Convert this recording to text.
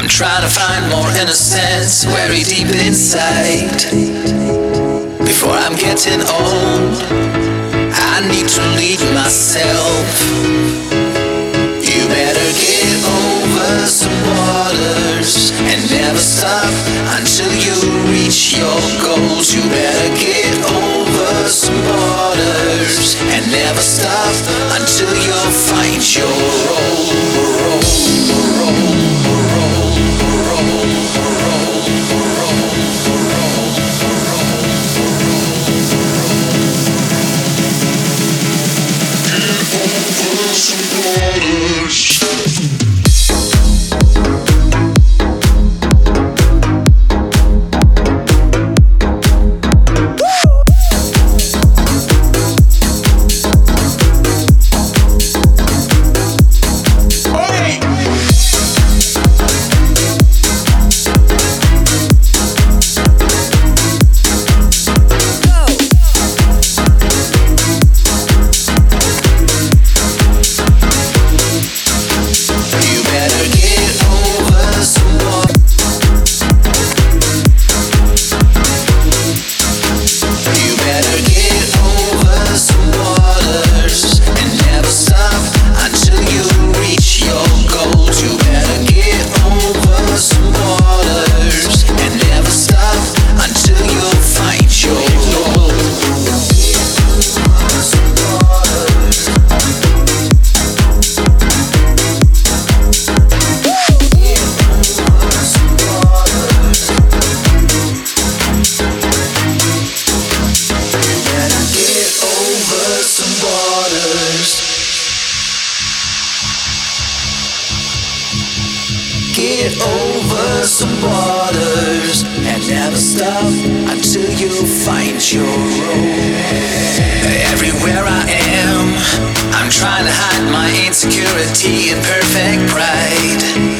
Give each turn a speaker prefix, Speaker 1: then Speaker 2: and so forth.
Speaker 1: I'm trying to find more innocence very deep inside. Before I'm getting old, I need to lead myself. You better get over some waters and never stop until you reach your goals. You better get over some waters and never stop until you find your role. Get over some waters and never stop until you find your role. Everywhere I am, I'm trying to hide my insecurity and perfect pride.